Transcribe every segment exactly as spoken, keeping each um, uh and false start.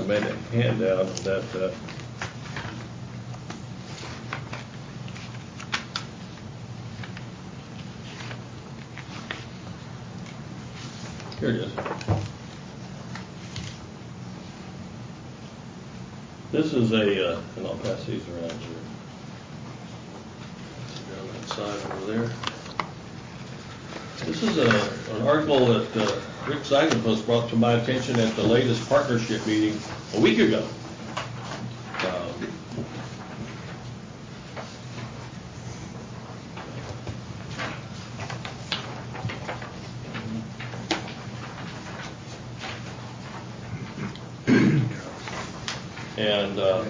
made a handout that uh, here it is. This is a, uh, and I'll pass these around here. Down that side over there. This is a, an article that uh, Rick Seidenpost brought to my attention at the latest partnership meeting a week ago. Um, and uh,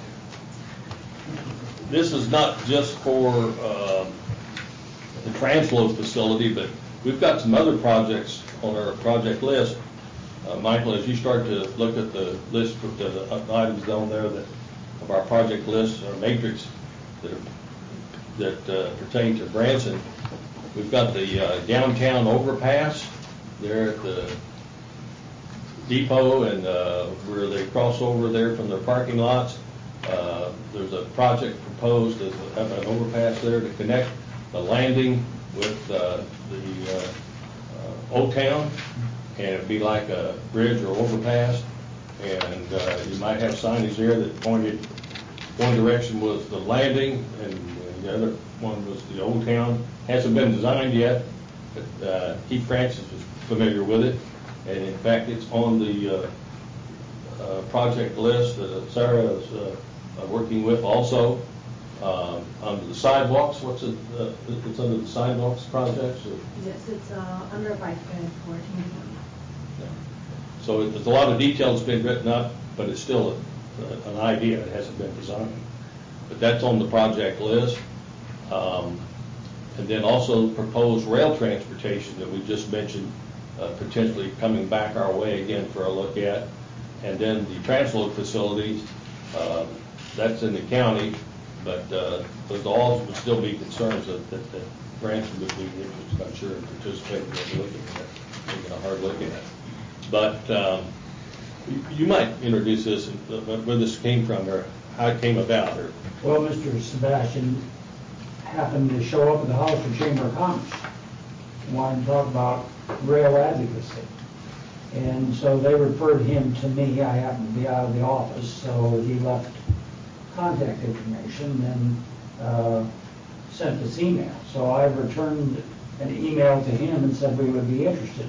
this is not just for um, the transload facility, but we've got some other projects on our project list. Uh, Michael, as you start to look at the list of the, the items down there that of our project list or matrix that are, that uh, pertain to Branson, we've got the uh, downtown overpass there at the depot and uh, where they cross over there from their parking lots. Uh, there's a project proposed as a, an overpass there to connect the landing with uh, the uh, uh, Old Town, and it'd be like a bridge or overpass. And uh, you might have signage there that pointed, one direction was the landing, and the other one was the Old Town. Hasn't been designed yet, but uh, Keith Francis is familiar with it, and in fact, it's on the uh, uh, project list that Sarah is uh, uh, working with also. Um, under the sidewalks, what's it? Uh, it's under the sidewalks projects. Or? Yes, it's uh, under bike transport. Yeah. So there's a lot of details been written up, but it's still a, a, an idea. It hasn't been designed, but that's on the project list. Um, and then also proposed rail transportation that we just mentioned, uh, potentially coming back our way again for a look at, and then the transload facilities. Uh, that's in the county. But uh, those all would still be concerns that, that, that Branson would be interested, I'm sure, in participating in looking at it, taking a hard look at it. But um, you, you might introduce this, and uh, where this came from, or how it came about. Or well, Mister Sebastian happened to show up at the Hollister Chamber of Commerce and wanted to talk about rail advocacy. And so they referred him to me. I happened to be out of the office, so he left contact information and uh, sent this email. So I returned an email to him and said we would be interested.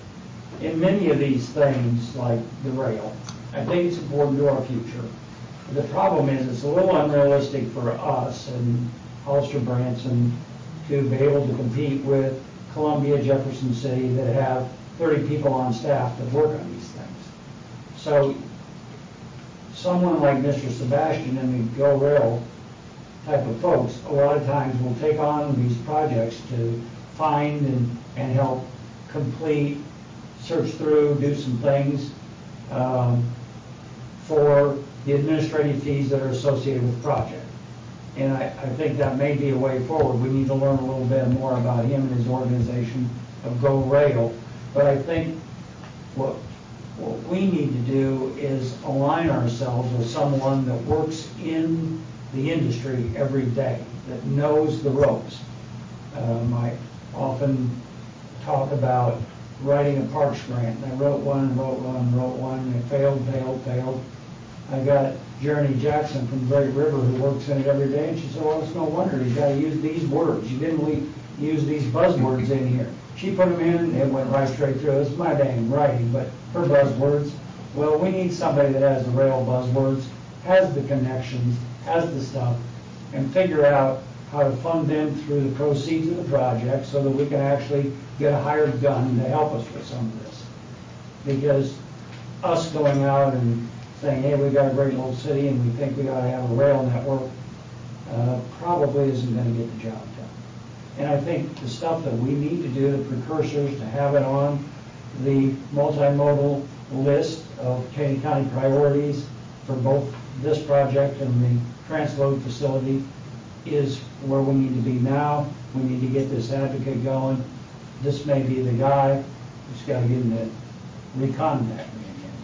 In many of these things, like the rail, I think it's important to our future. The problem is it's a little unrealistic for us and Hollister Branson to be able to compete with Columbia, Jefferson City that have thirty people on staff that work on these things. So someone like Mister Sebastian and the Go Rail type of folks, a lot of times will take on these projects to find and, and help complete, search through, do some things um, for the administrative fees that are associated with the project. And I, I think that may be a way forward. We need to learn a little bit more about him and his organization of Go Rail. But I think what What we need to do is align ourselves with someone that works in the industry every day, that knows the ropes. Um, I often talk about writing a parks grant, and I wrote one, wrote one, wrote one, and it failed, failed, failed. I got Jeremy Jackson from Great River who works in it every day, and she said, well, it's no wonder, you got to use these words. You didn't leave, use these buzzwords in here. She put them in, and it went right straight through. It's my dang writing, but her buzzwords, well, we need somebody that has the rail buzzwords, has the connections, has the stuff, and figure out how to fund them through the proceeds of the project so that we can actually get a hired gun to help us with some of this. Because us going out and saying, hey, we got a great little city and we think we ought to have a rail network, uh, probably isn't going to get the job done. And I think the stuff that we need to do, the precursors, to have it on the multimodal list of Caney County priorities for both this project and the transload facility, is where we need to be now. We need to get this advocate going. This may be the guy. Just got to get him to recontact me again.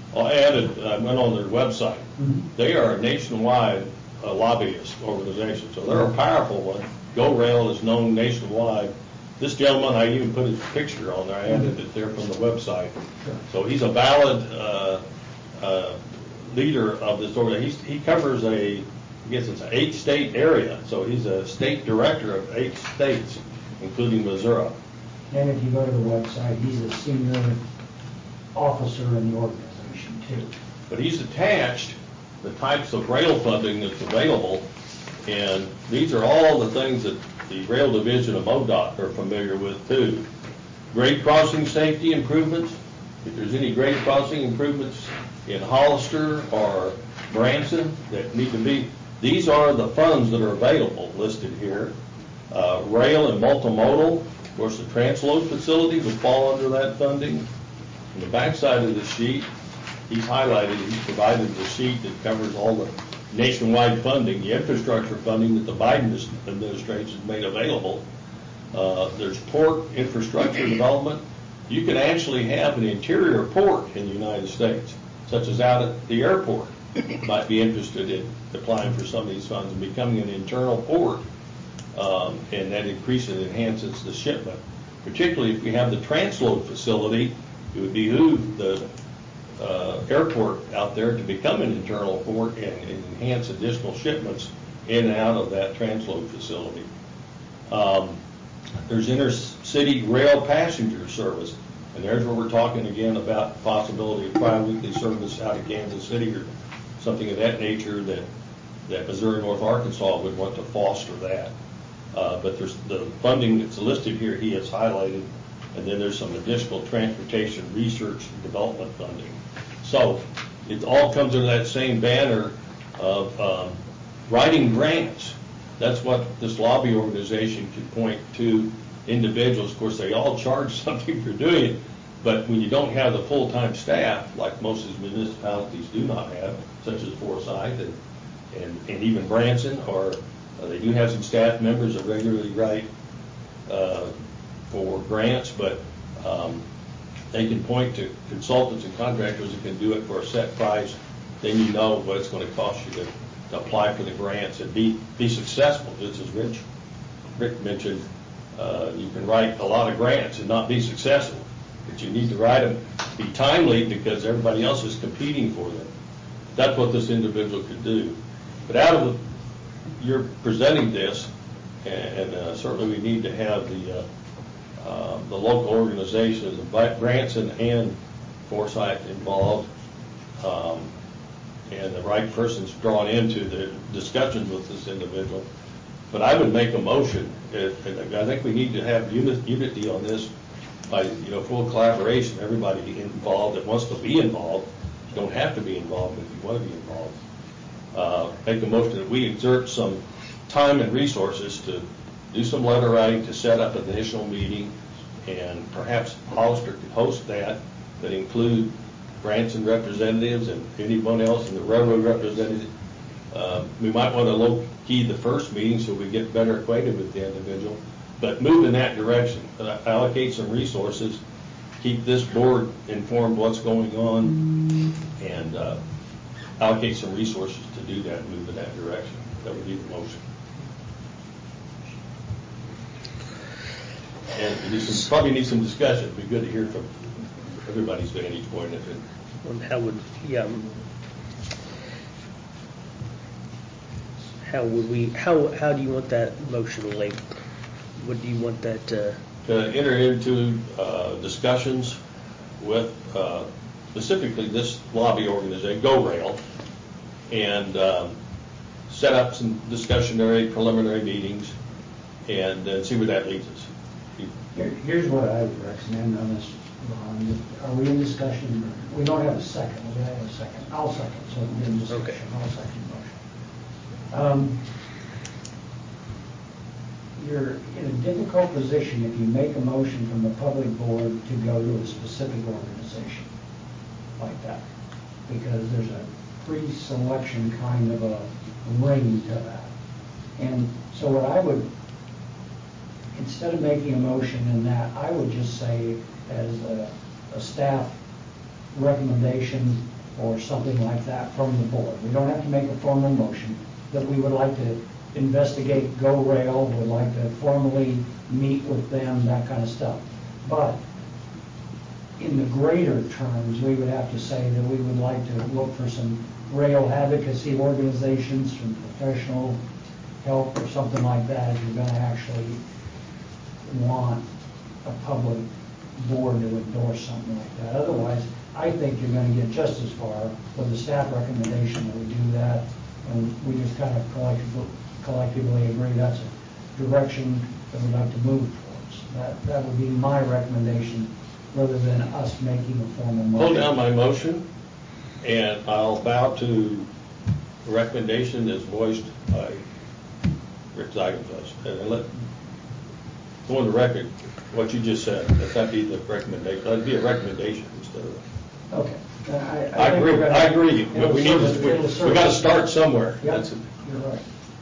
I added, I went on their website. Mhm. They are a nationwide uh, lobbyist organization, so they're a powerful one. GoRail is known nationwide. This gentleman, I even put his picture on there. I added it there from the website. Sure. So he's a valid uh, uh, leader of this organization. He covers a, I guess it's an eight-state area. So he's a state director of eight states, including Missouri. And if you go to the website, he's a senior officer in the organization too. But he's attached the types of rail funding that's available, and these are all the things that the rail division of MoDOT are familiar with too. Grade crossing safety improvements. If there's any grade crossing improvements in Hollister or Branson that need to be, these are the funds that are available listed here. Uh, rail and multimodal, of course, the transload facility would fall under that funding. On the backside of the sheet, he's highlighted, he's provided the sheet that covers all the nationwide funding, the infrastructure funding that the Biden administration has made available. Uh, there's port infrastructure development. You can actually have an interior port in the United States, such as out at the airport. Might be interested in applying for some of these funds and becoming an internal port, um, and that increases and enhances the shipment. Particularly if we have the transload facility, it would behoove the uh, airport out there to become an internal port and, and enhance additional shipments in and out of that transload facility. Um, there's intercity rail passenger service, and there's where we're talking again about the possibility of tri-weekly service out of Kansas City or something of that nature that, that Missouri North Arkansas would want to foster that. Uh, but there's the funding that's listed here he has highlighted, and then there's some additional transportation research and development funding. So it all comes under that same banner of um, writing grants. That's what this lobby organization can point to individuals. Of course, they all charge something for doing it, but when you don't have the full-time staff, like most of these municipalities do not have, such as Forsyth and, and, and even Branson, or uh, they do have some staff members that regularly write uh, for grants, but um, they can point to consultants and contractors that can do it for a set price. Then you know what it's going to cost you to, to apply for the grants and be be successful. Just as Rich Rick mentioned, uh, you can write a lot of grants and not be successful, but you need to write them, be timely, because everybody else is competing for them. That's what this individual could do. But out of the, you're presenting this, and, and uh, certainly we need to have the uh, Uh, the local organizations, Branson and Forsyth involved, um, and the right person's drawn into the discussions with this individual. But I would make a motion, if, and I think we need to have unity on this by, you know, full collaboration, everybody involved that wants to be involved. You don't have to be involved if you want to be involved. Uh, make a motion that we exert some time and resources to do some letter writing to set up an initial meeting, and perhaps Hollister could host that, that include Branson representatives and anyone else in the railroad representative. Uh, we might want to low-key the first meeting so we get better acquainted with the individual, but move in that direction. Uh, allocate some resources, keep this board informed what's going on, and uh, allocate some resources to do that and move in that direction. That would be the motion. And we need some, probably need some discussion. It'd be good to hear from everybody's vantage point. If it, Well, how would, yeah, how would we, how, how do you want that motion labeled? What do you want that, uh, to enter into uh, discussions with uh, specifically this lobby organization, GoRail, and um, set up some discussionary preliminary meetings and uh, see where that leads us. Here, here's what I would recommend on this, Ron. Are we in discussion? We don't have a second. We have a second. I'll second, so we're in discussion. Okay. I'll second the motion. Um, you're in a difficult position if you make a motion from the public board to go to a specific organization like that, because there's a pre-selection kind of a ring to that. And so what I would, instead of making a motion in that, I would just say as a, a staff recommendation or something like that from the board. We don't have to make a formal motion, that we would like to investigate Go Rail, would like to formally meet with them, that kind of stuff. But in the greater terms, we would have to say that we would like to look for some rail advocacy organizations, some professional help or something like that, if you're going to actually want a public board to endorse something like that. Otherwise, I think you're going to get just as far with the staff recommendation that we do that, and we just kind of collectively, collectively agree that's a direction that we'd like to move towards. That, that would be my recommendation, rather than us making a formal motion. Hold down my motion, and I'll bow to the recommendation that's voiced by Rick Zeigenfuss. And let, go on the record, what you just said, that that be the recommendation. That'd be a recommendation instead of a... Okay. I, I, I think agree, we're gonna- I agree, but we need it'll to, serve- we, it'll we serve- got to start somewhere. Yep, That's it. you're right.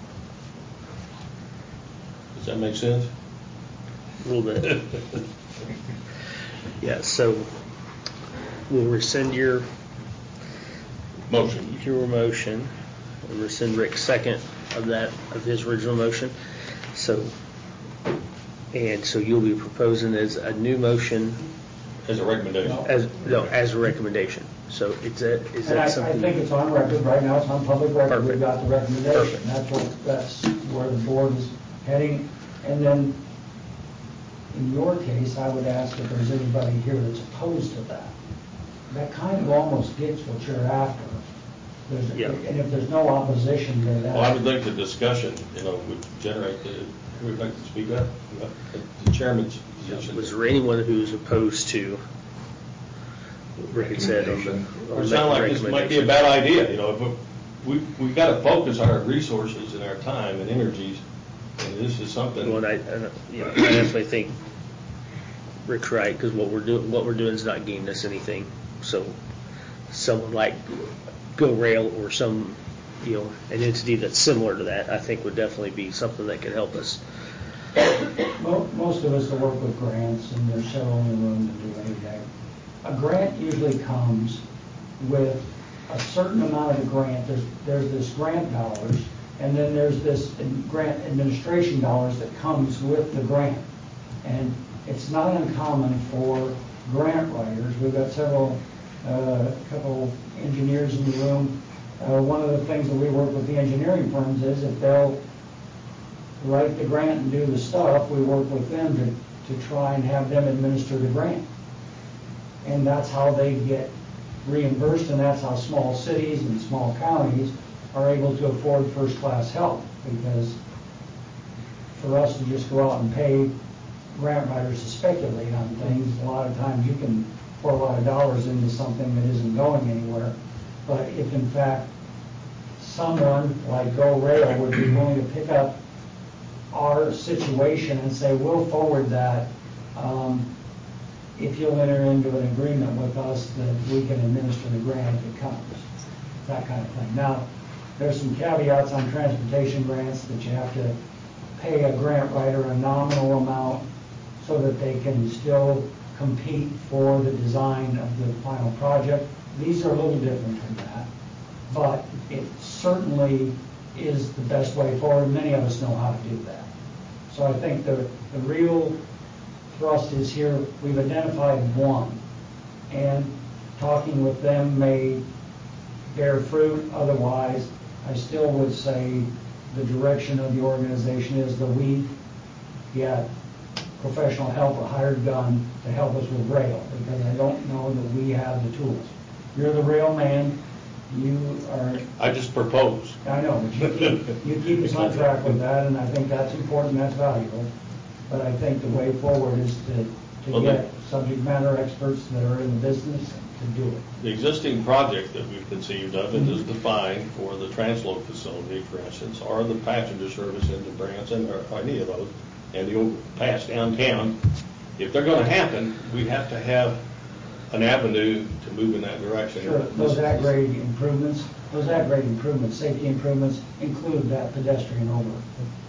Does that make sense? A little bit. Yeah, so we'll rescind your, Motion. your motion, and rescind Rick's second of that, of his original motion. So, and so you'll be proposing as a new motion As a recommendation. as, no, as a recommendation. So is that, is And I, that I something? think it's on record, right now it's on public record, we've Perfect. got the recommendation. Perfect. That's what, that's where the board is heading. And then, in your case, I would ask if there's anybody here that's opposed to that. That kind of almost gets what you're after. There's, Yeah. And if there's no opposition to that. Well, I would think the discussion, you know, would generate the, who would like to speak up? The chairman's position. Was there anyone who's opposed to what Rick had said on the? on It the sounds like this might be a recommendation? bad idea, you know, but we, we've got to focus our resources and our time and energies, and this is something. Well, and I, and, you know, I definitely think Rick's right, because what we're doing, what we're doing is not gaining us anything. So someone like Go Rail or some, you know, an entity that's similar to that, I think would definitely be something that could help us. Mo- Most of us will work with grants, and there's several in the room to do anything. A grant usually comes with a certain amount of the grant. There's, there's this grant dollars, and then there's this grant administration dollars that comes with the grant. And it's not uncommon for grant writers. We've got several, a uh, couple engineers in the room. Uh, one of the things that we work with the engineering firms is if they'll write the grant and do the stuff, we work with them to, to try and have them administer the grant. And that's how they get reimbursed, and that's how small cities and small counties are able to afford first-class help. Because for us to just go out and pay grant writers to speculate on things, a lot of times you can pour a lot of dollars into something that isn't going anywhere. But if in fact someone like Go Rail would be willing to pick up our situation and say, we'll forward that um, if you'll enter into an agreement with us that we can administer the grant if it comes, that kind of thing. Now, there's some caveats on transportation grants that you have to pay a grant writer a nominal amount so that they can still compete for the design of the final project. These are a little different from that, but it certainly is the best way forward. Many of us know how to do that. So I think the, the real thrust is here. We've identified one, and talking with them may bear fruit. Otherwise, I still would say the direction of the organization is that we get professional help, a hired gun, to help us with rail, because I don't know that we have the tools. You're the rail man. You are. I just propose. I know, but you keep, you keep us on track with that, and I think that's important, that's valuable. But I think the way forward is to, to Well, get subject matter experts that are in the business to do it. The existing project that we've conceived of and is defined for the transload facility, for instance, or the passenger service into Branson, or any of those, and the overpass downtown, if they're going to happen, we have to have an avenue to move in that direction. Sure, those at-grade improvements, those at-grade improvements, safety improvements include that pedestrian over,